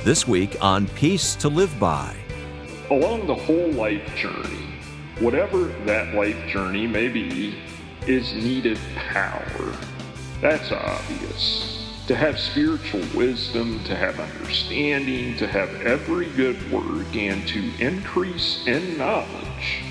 This week on Peace to Live By. Along the whole life journey, whatever that life journey may be, is needed power. That's obvious. To have spiritual wisdom, to have understanding, to have every good work, and to increase in knowledge.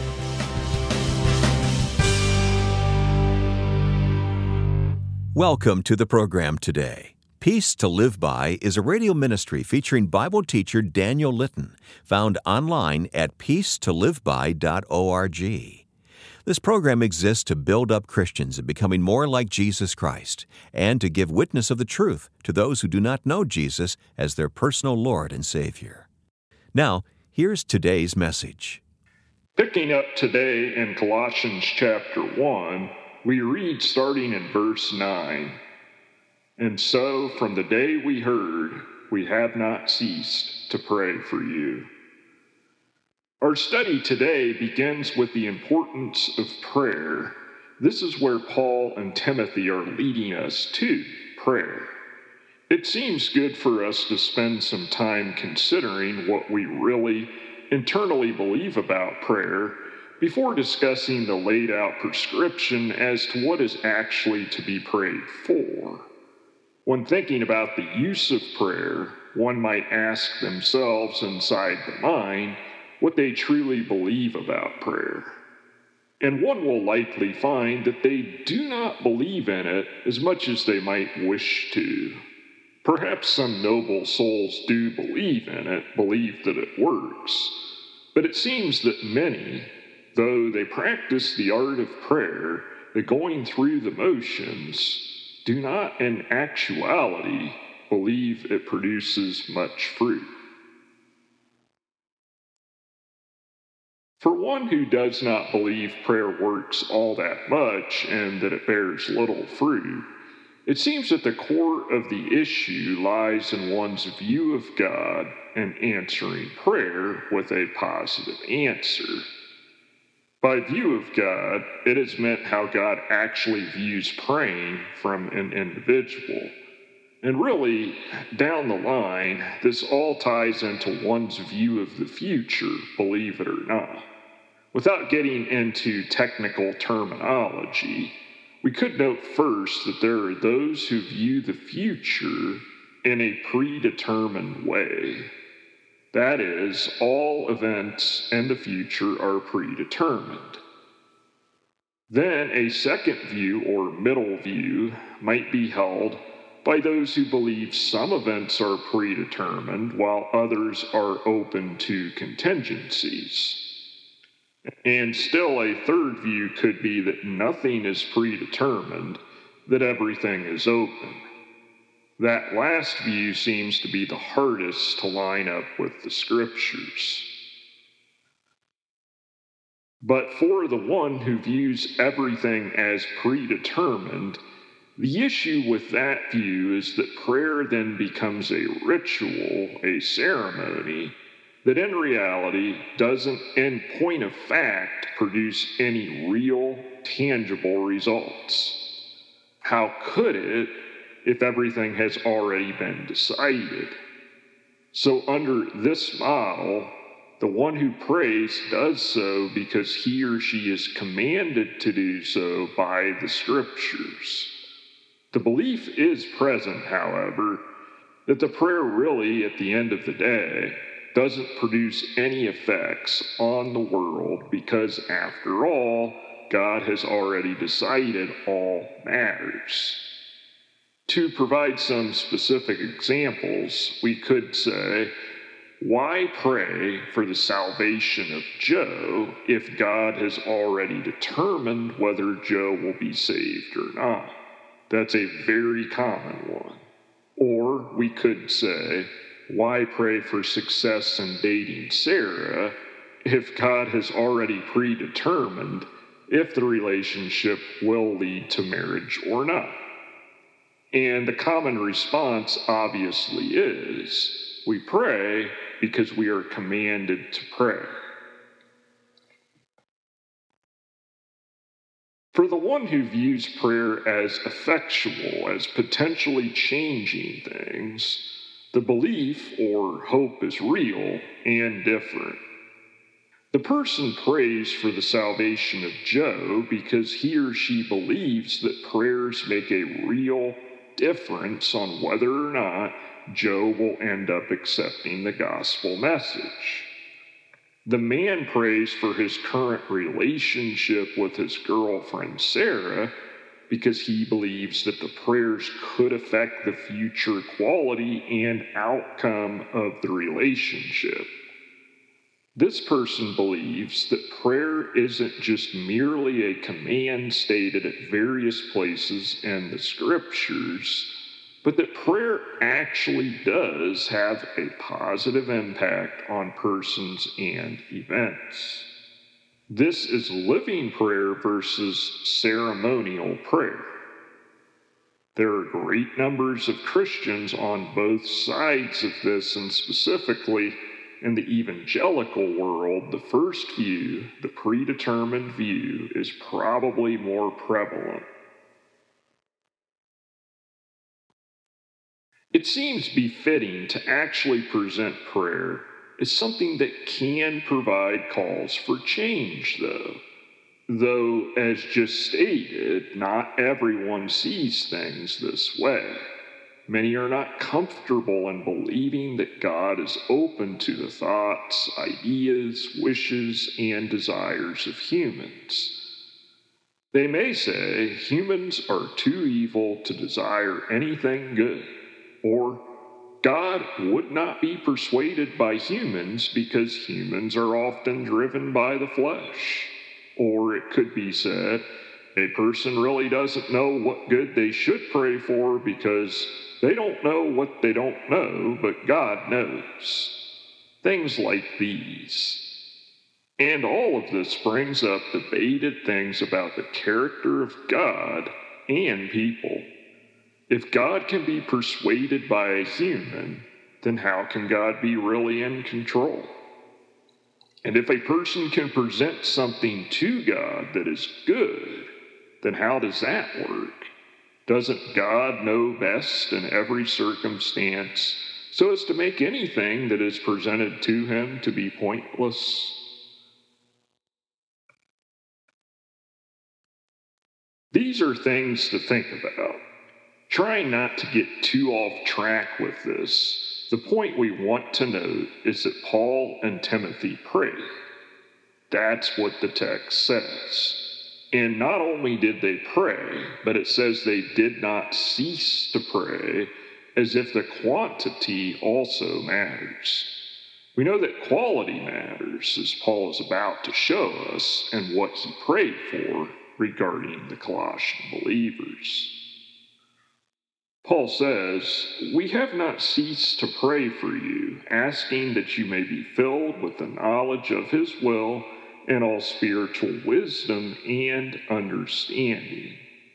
Welcome to the program today. Peace to Live By is a radio ministry featuring Bible teacher Daniel Litton, found online at peacetoliveby.org. This program exists to build up Christians in becoming more like Jesus Christ and to give witness of the truth to those who do not know Jesus as their personal Lord and Savior. Now, here's today's message. Picking up today in Colossians chapter 1, we read starting in verse 9. And so, from the day we heard, we have not ceased to pray for you. Our study today begins with the importance of prayer. This is where Paul and Timothy are leading us to, prayer. It seems good for us to spend some time considering what we really internally believe about prayer before discussing the laid out prescription as to what is actually to be prayed for. When thinking about the use of prayer, one might ask themselves inside the mind what they truly believe about prayer. And one will likely find that they do not believe in it as much as they might wish to. Perhaps some noble souls do believe in it, believe that it works. But it seems that many, though they practice the art of prayer, the going through the motions, do not in actuality believe it produces much fruit. For one who does not believe prayer works all that much and that it bears little fruit, it seems that the core of the issue lies in one's view of God and answering prayer with a positive answer. By view of God, it is meant how God actually views praying from an individual. And really, down the line, this all ties into one's view of the future, believe it or not. Without getting into technical terminology, we could note first that there are those who view the future in a predetermined way. That is, all events in the future are predetermined. Then a second view or middle view might be held by those who believe some events are predetermined while others are open to contingencies. And still a third view could be that nothing is predetermined, that everything is open. That last view seems to be the hardest to line up with the scriptures. But for the one who views everything as predetermined, the issue with that view is that prayer then becomes a ritual, a ceremony, that in reality doesn't, in point of fact, produce any real, tangible results. How could it if everything has already been decided? So under this model, the one who prays does so because he or she is commanded to do so by the scriptures. The belief is present, however, that the prayer really, at the end of the day, doesn't produce any effects on the world because, after all, God has already decided all matters. To provide some specific examples, we could say, why pray for the salvation of Joe if God has already determined whether Joe will be saved or not? That's a very common one. Or we could say, why pray for success in dating Sarah if God has already predetermined if the relationship will lead to marriage or not? And the common response obviously is, we pray because we are commanded to pray. For the one who views prayer as effectual, as potentially changing things, The belief or hope is real and different. The person prays for the salvation of Joe because he or she believes that prayers make a real difference on whether or not Joe will end up accepting the gospel message. The man prays for his current relationship with his girlfriend Sarah because he believes that the prayers could affect the future quality and outcome of the relationship. This person believes that prayer isn't just merely a command stated at various places in the scriptures, but that prayer actually does have a positive impact on persons and events. This is living prayer versus ceremonial prayer. There are great numbers of Christians on both sides of this, and specifically in the evangelical world, the first view, the predetermined view, is probably more prevalent. It seems befitting to actually present prayer as something that can provide cause for change, though, as just stated, not everyone sees things this way. Many are not comfortable in believing that God is open to the thoughts, ideas, wishes, and desires of humans. They may say humans are too evil to desire anything good, or God would not be persuaded by humans because humans are often driven by the flesh. Or it could be said, a person really doesn't know what good they should pray for because they don't know what they don't know, but God knows. Things like these. And all of this brings up debated things about the character of God and people. If God can be persuaded by a human, then how can God be really in control? And if a person can present something to God that is good, then how does that work? Doesn't God know best in every circumstance so as to make anything that is presented to him to be pointless? These are things to think about. Trying not to get too off track with this, the point we want to note is that Paul and Timothy prayed. That's what the text says. And not only did they pray, but it says they did not cease to pray, as if the quantity also matters. We know that quality matters, as Paul is about to show us, and what he prayed for regarding the Colossian believers. Paul says, "We have not ceased to pray for you, asking that you may be filled with the knowledge of his will and all spiritual wisdom and understanding."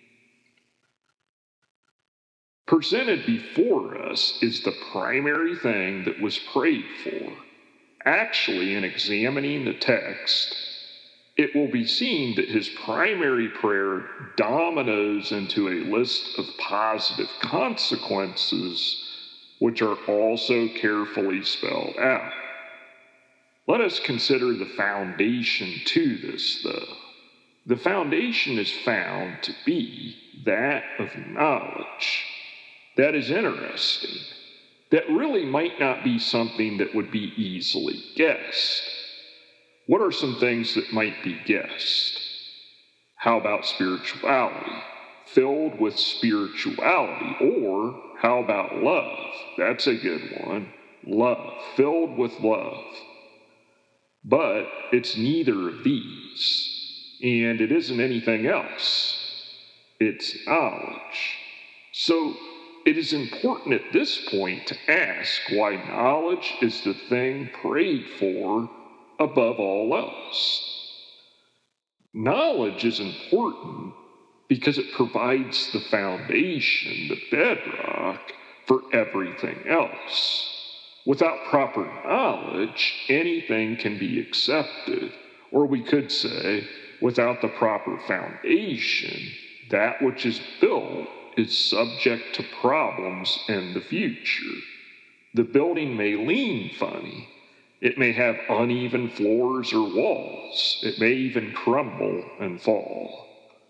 Presented before us is the primary thing that was prayed for. Actually, in examining the text, it will be seen that his primary prayer dominoes into a list of positive consequences, which are also carefully spelled out. Let us consider the foundation to this, though. The foundation is found to be that of knowledge. That is interesting. That really might not be something that would be easily guessed. What are some things that might be guessed? How about spirituality? Filled with spirituality. Or how about love? That's a good one. Love. Filled with love. But it's neither of these. And it isn't anything else. It's knowledge. So it is important at this point to ask why knowledge is the thing prayed for above all else. Knowledge is important because it provides the foundation, the bedrock, for everything else. Without proper knowledge, anything can be accepted. Or we could say, without the proper foundation, that which is built is subject to problems in the future. The building may lean funny. It may have uneven floors or walls. It may even crumble and fall.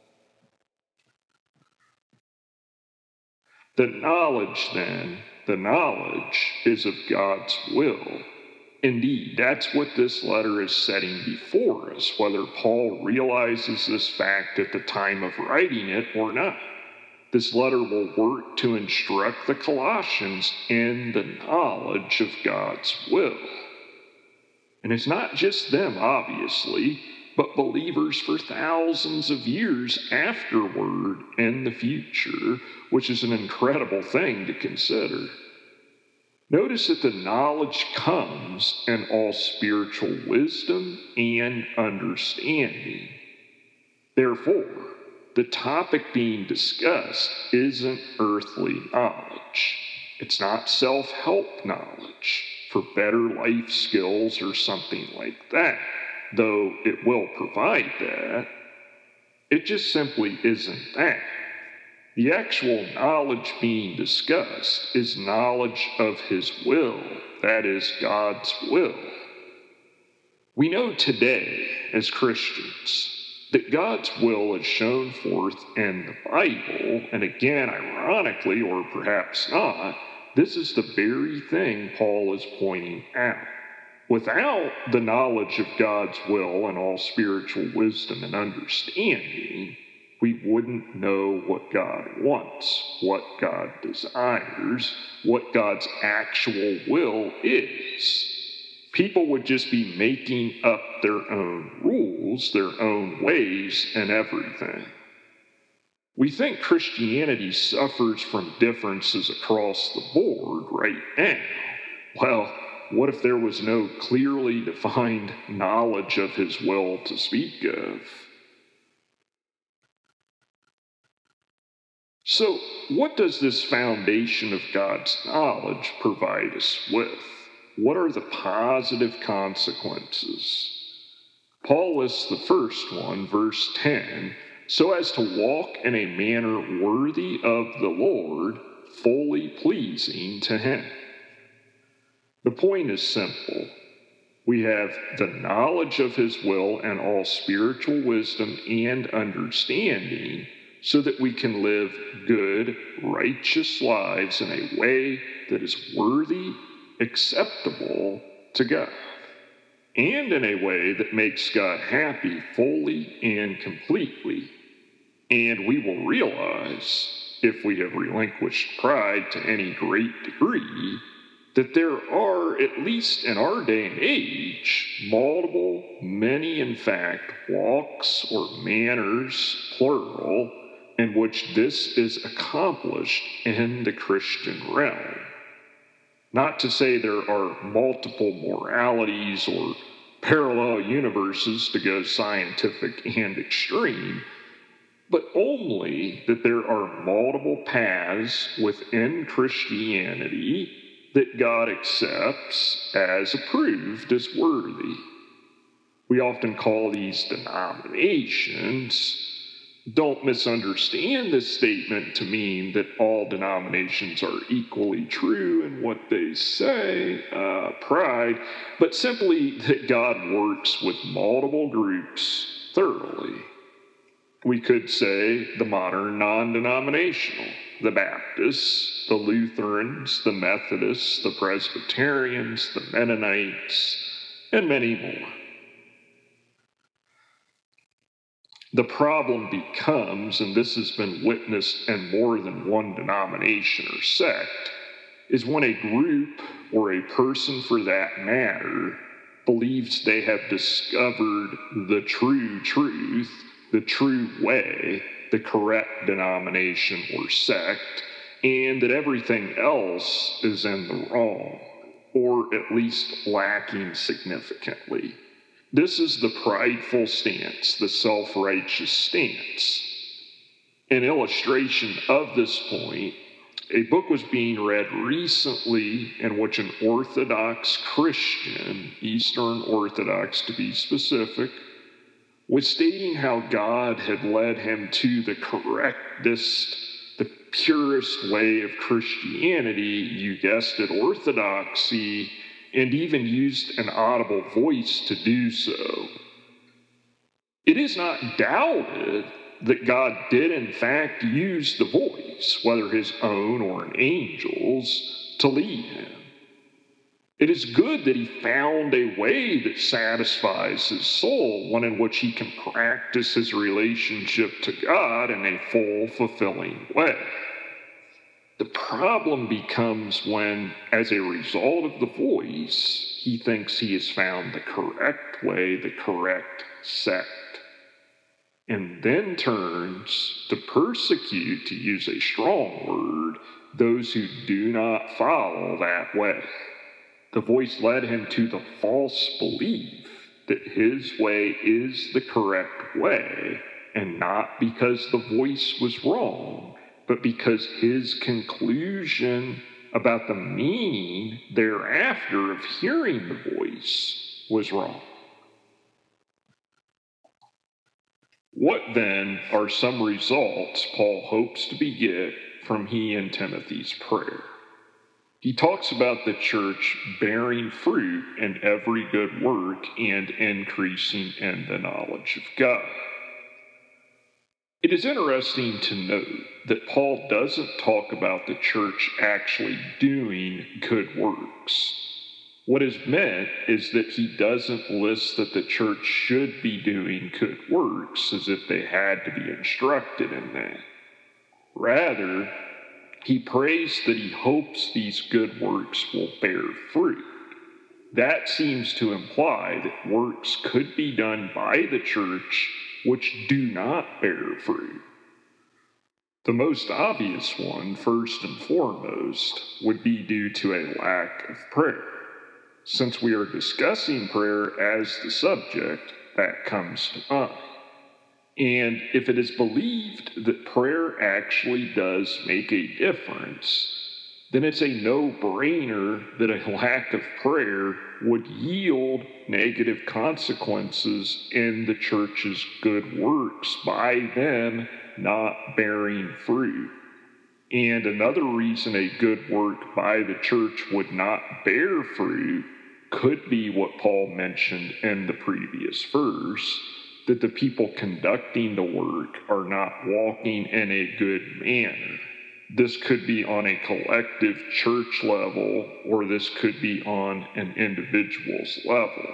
The knowledge, then, the knowledge is of God's will. Indeed, that's what this letter is setting before us, whether Paul realizes this fact at the time of writing it or not. This letter will work to instruct the Colossians in the knowledge of God's will. And it's not just them, obviously, but believers for thousands of years afterward in the future, which is an incredible thing to consider. Notice that the knowledge comes in all spiritual wisdom and understanding. Therefore, the topic being discussed isn't earthly knowledge. It's not self-help knowledge for better life skills or something like that, though it will provide that. It just simply isn't that. The actual knowledge being discussed is knowledge of His will, that is, God's will. We know today, as Christians, that God's will is shown forth in the Bible, and again, ironically, or perhaps not, this is the very thing Paul is pointing out. Without the knowledge of God's will and all spiritual wisdom and understanding, we wouldn't know what God wants, what God desires, what God's actual will is. People would just be making up their own rules, their own ways, and everything. We think Christianity suffers from differences across the board right now. Well, what if there was no clearly defined knowledge of His will to speak of? So, what does this foundation of God's knowledge provide us with? What are the positive consequences? Paul lists the first one, verse 10, so as to walk in a manner worthy of the Lord, fully pleasing to Him. The point is simple. We have the knowledge of His will and all spiritual wisdom and understanding so that we can live good, righteous lives in a way that is worthy, acceptable to God, and in a way that makes God happy fully and completely. And we will realize, if we have relinquished pride to any great degree, that there are, at least in our day and age, many in fact, walks or manners, plural, in which this is accomplished in the Christian realm. Not to say there are multiple moralities or parallel universes to go scientific and extreme, but only that there are multiple paths within Christianity that God accepts as approved as worthy. We often call these denominations. Don't misunderstand this statement to mean that all denominations are equally true in what they say, pride, but simply that God works with multiple groups thoroughly. We could say the modern non-denominational, the Baptists, the Lutherans, the Methodists, the Presbyterians, the Mennonites, and many more. The problem becomes, and this has been witnessed in more than one denomination or sect, is when a group or a person for that matter believes they have discovered the true truth, the true way, the correct denomination or sect, and that everything else is in the wrong, or at least lacking significantly. This is the prideful stance, the self-righteous stance. In illustration of this point, a book was being read recently in which an Orthodox Christian, Eastern Orthodox to be specific, was stating how God had led him to the correctest the purest way of Christianity, you guessed it, orthodoxy, and even used an audible voice to do so. It is not doubted that God did in fact use the voice, whether his own or an angel's, to lead him. It is good that he found a way that satisfies his soul, one in which he can practice his relationship to God in a full, fulfilling way. The problem becomes when, as a result of the voice, he thinks he has found the correct way, the correct sect, and then turns to persecute, to use a strong word, those who do not follow that way. The voice led him to the false belief that his way is the correct way, and not because the voice was wrong, but because his conclusion about the meaning thereafter of hearing the voice was wrong. What then are some results Paul hopes to beget from he and Timothy's prayer? He talks about the church bearing fruit in every good work and increasing in the knowledge of God. It is interesting to note that Paul doesn't talk about the church actually doing good works. What is meant is that he doesn't list that the church should be doing good works as if they had to be instructed in that. Rather, he prays that he hopes these good works will bear fruit. That seems to imply that works could be done by the church which do not bear fruit. The most obvious one, first and foremost, would be due to a lack of prayer. Since we are discussing prayer as the subject, that comes to mind. And if it is believed that prayer actually does make a difference, then it's a no-brainer that a lack of prayer would yield negative consequences in the church's good works by them not bearing fruit. And another reason a good work by the church would not bear fruit could be what Paul mentioned in the previous verse, that the people conducting the work are not walking in a good manner. This could be on a collective church level, or this could be on an individual's level.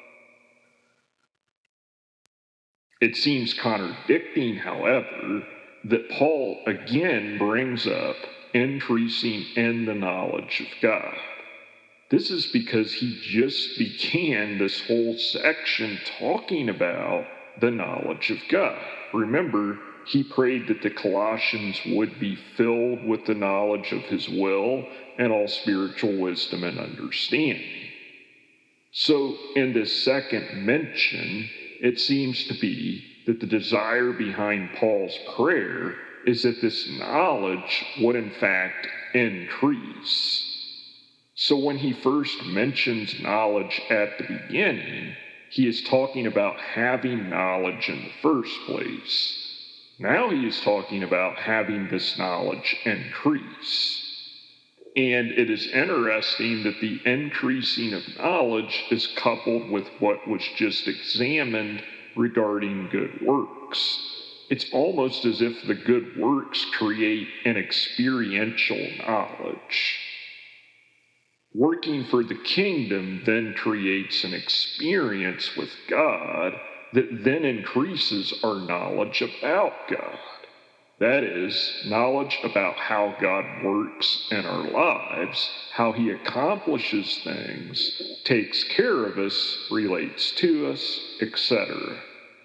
It seems contradicting, however, that Paul again brings up increasing in the knowledge of God. This is because he just began this whole section talking about the knowledge of God. Remember, he prayed that the Colossians would be filled with the knowledge of his will and all spiritual wisdom and understanding. So in this second mention, it seems to be that the desire behind Paul's prayer is that this knowledge would in fact increase. So when he first mentions knowledge at the beginning, he is talking about having knowledge in the first place. Now he is talking about having this knowledge increase. And it is interesting that the increasing of knowledge is coupled with what was just examined regarding good works. It's almost as if the good works create an experiential knowledge. Working for the kingdom then creates an experience with God that then increases our knowledge about God. That is, knowledge about how God works in our lives, how he accomplishes things, takes care of us, relates to us, etc.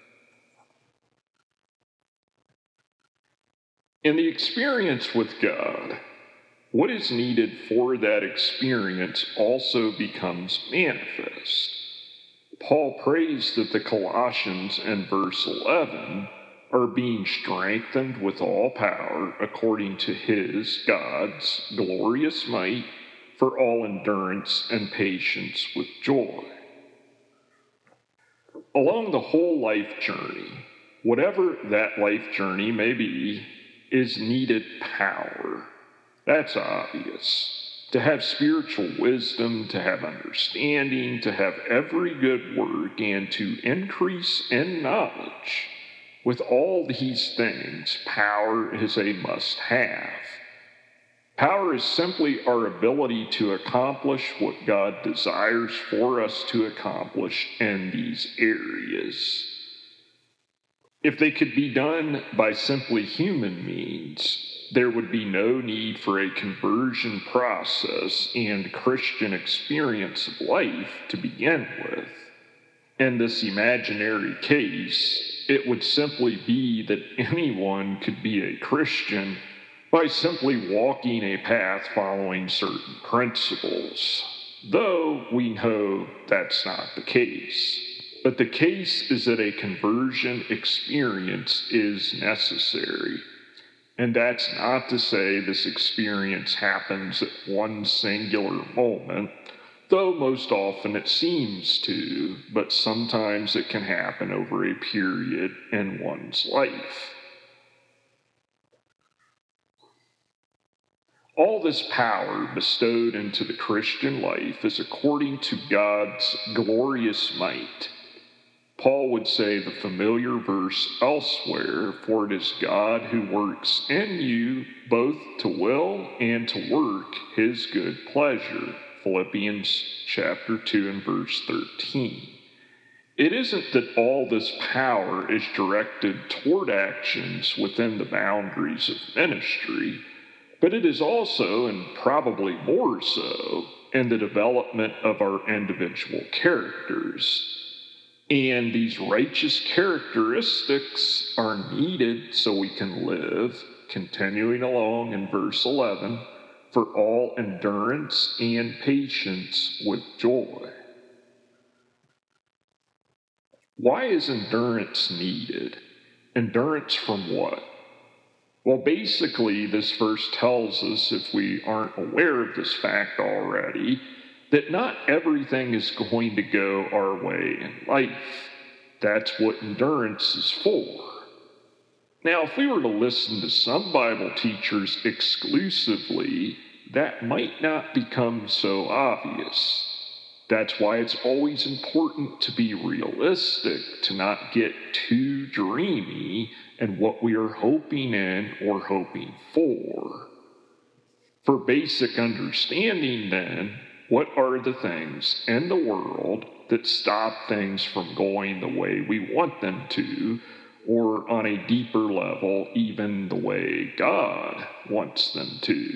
In the experience with God, what is needed for that experience also becomes manifest. Paul prays that the Colossians in verse 11 are being strengthened with all power according to his, God's, glorious might for all endurance and patience with joy. Along the whole life journey, whatever that life journey may be, is needed power. That's obvious. To have spiritual wisdom, to have understanding, to have every good work, and to increase in knowledge. With all these things, power is a must-have. Power is simply our ability to accomplish what God desires for us to accomplish in these areas. If they could be done by simply human means, there would be no need for a conversion process and Christian experience of life to begin with. In this imaginary case, it would simply be that anyone could be a Christian by simply walking a path following certain principles, though we know that's not the case. But the case is that a conversion experience is necessary. And that's not to say this experience happens at one singular moment, though most often it seems to, but sometimes it can happen over a period in one's life. All this power bestowed into the Christian life is according to God's glorious might. Paul would say the familiar verse elsewhere, for it is God who works in you both to will and to work his good pleasure. Philippians chapter 2 and verse 13. It isn't that all this power is directed toward actions within the boundaries of ministry, but it is also, and probably more so, in the development of our individual characters. And these righteous characteristics are needed so we can live, continuing along in verse 11, for all endurance and patience with joy. Why is endurance needed? Endurance from what? Well, basically, this verse tells us, if we aren't aware of this fact already, that not everything is going to go our way in life. That's what endurance is for. Now, if we were to listen to some Bible teachers exclusively, that might not become so obvious. That's why it's always important to be realistic, to not get too dreamy in what we are hoping in or hoping for. For basic understanding, then, what are the things in the world that stop things from going the way we want them to, or on a deeper level, even the way God wants them to?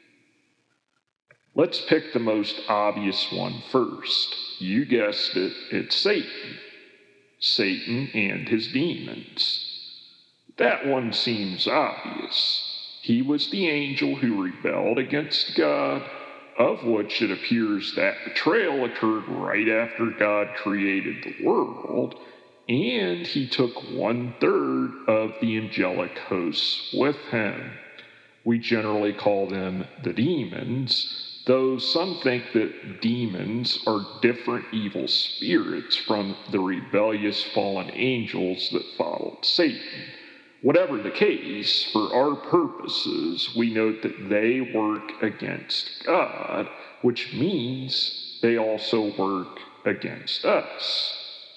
Let's pick the most obvious one first. You guessed it, it's Satan. Satan and his demons. That one seems obvious. He was the angel who rebelled against God, of which it appears that betrayal occurred right after God created the world, and he took 1/3 of the angelic hosts with him. We generally call them the demons, though some think that demons are different evil spirits from the rebellious fallen angels that followed Satan. Whatever the case, for our purposes, we note that they work against God, which means they also work against us.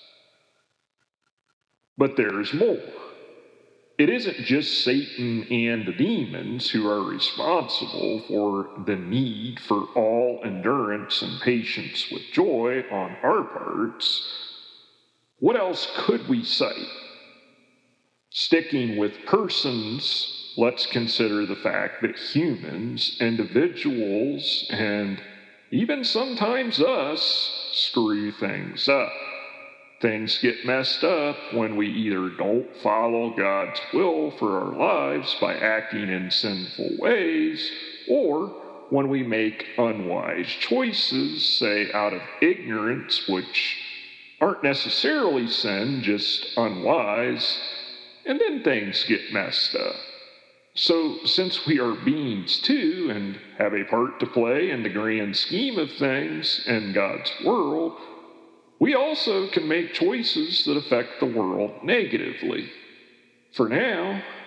But there's more. It isn't just Satan and the demons who are responsible for the need for all endurance and patience with joy on our parts. What else could we cite? Sticking with persons, let's consider the fact that humans, individuals, and even sometimes us, screw things up. Things get messed up when we either don't follow God's will for our lives by acting in sinful ways, or when we make unwise choices, say out of ignorance, which aren't necessarily sin, just unwise, and then things get messed up. So, since we are beings too, and have a part to play in the grand scheme of things in God's world, we also can make choices that affect the world negatively. For now,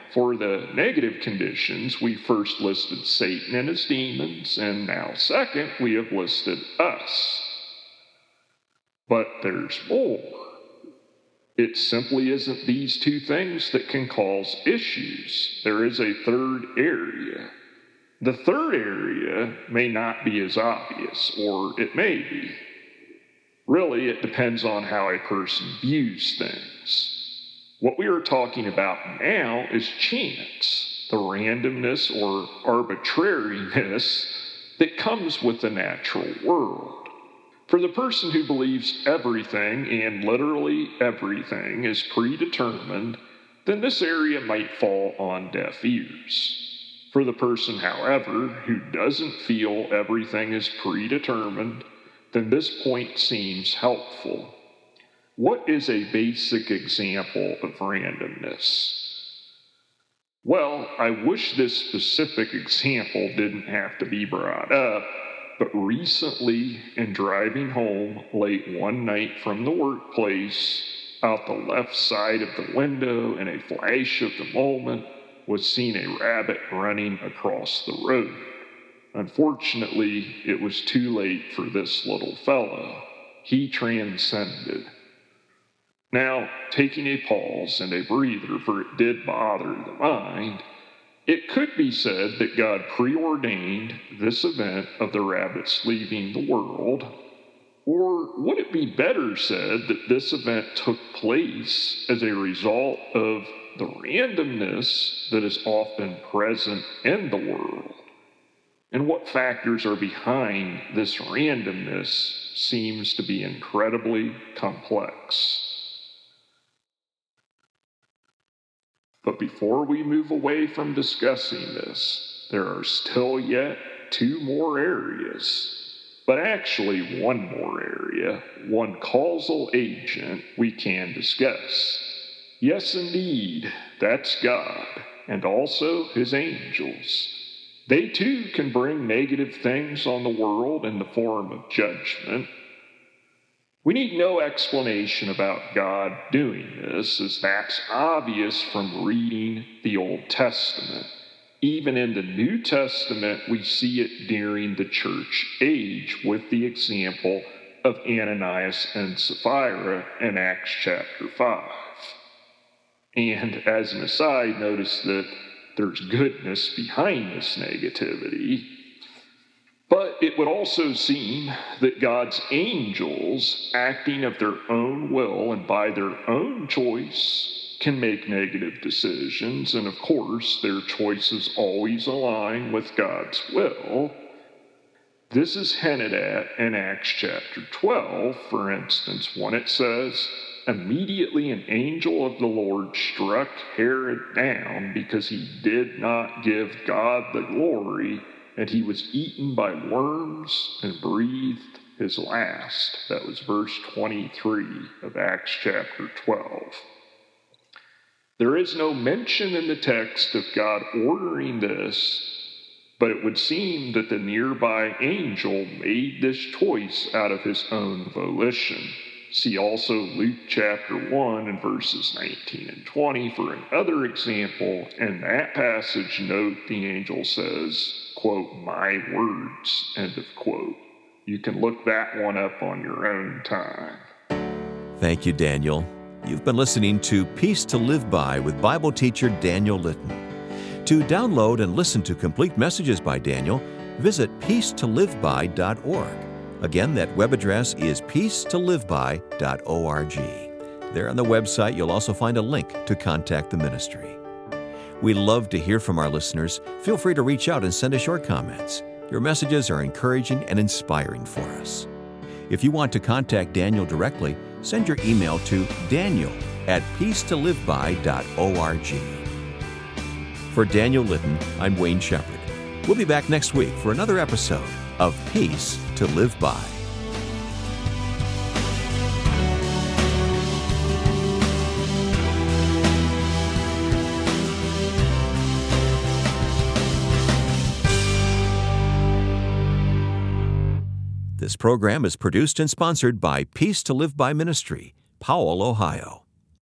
for the negative conditions, we first listed Satan and his demons, and now second, we have listed us. But there's more. It simply isn't these two things that can cause issues. There is a third area. The third area may not be as obvious, or it may be. Really, it depends on how a person views things. What we are talking about now is chance, the randomness or arbitrariness that comes with the natural world. For the person who believes everything, and literally everything, is predetermined, then this area might fall on deaf ears. For the person, however, who doesn't feel everything is predetermined, then this point seems helpful. What is a basic example of randomness? Well, I wish this specific example didn't have to be brought up, but recently, in driving home late one night from the workplace, out the left side of the window in a flash of the moment, was seen a rabbit running across the road. Unfortunately, it was too late for this little fellow. He transcended. Now, taking a pause and a breather, for it did bother the mind, it could be said that God preordained this event of the rabbits leaving the world, or would it be better said that this event took place as a result of the randomness that is often present in the world? And what factors are behind this randomness seems to be incredibly complex. But before we move away from discussing this, there are still yet two more areas. But actually one more area, one causal agent we can discuss. Yes, indeed, that's God, and also his angels. They too can bring negative things on the world in the form of judgment. We need no explanation about God doing this, as that's obvious from reading the Old Testament. Even in the New Testament, we see it during the church age with the example of Ananias and Sapphira in Acts chapter 5. And as an aside, notice that there's goodness behind this negativity. But it would also seem that God's angels, acting of their own will and by their own choice, can make negative decisions, and of course, their choices always align with God's will. This is hinted at in Acts chapter 12, for instance, when it says, "Immediately an angel of the Lord struck Herod down because he did not give God the glory, and he was eaten by worms and breathed his last." That was verse 23 of Acts chapter 12. There is no mention in the text of God ordering this, but it would seem that the nearby angel made this choice out of his own volition. See also Luke chapter 1 and verses 19 and 20 for another example. In that passage, note the angel says, quote, "my words," end of quote. You can look that one up on your own time. Thank you, Daniel. You've been listening to Peace to Live By with Bible teacher Daniel Litton. To download and listen to complete messages by Daniel, visit peacetoliveby.org. Again, that web address is peacetoliveby.org. There on the website, you'll also find a link to contact the ministry. We love to hear from our listeners. Feel free to reach out and send us your comments. Your messages are encouraging and inspiring for us. If you want to contact Daniel directly, send your email to daniel@peacetoliveby.org. For Daniel Litton, I'm Wayne Shepherd. We'll be back next week for another episode of Peace to Live By. This program is produced and sponsored by Peace to Live By Ministry, Powell, Ohio.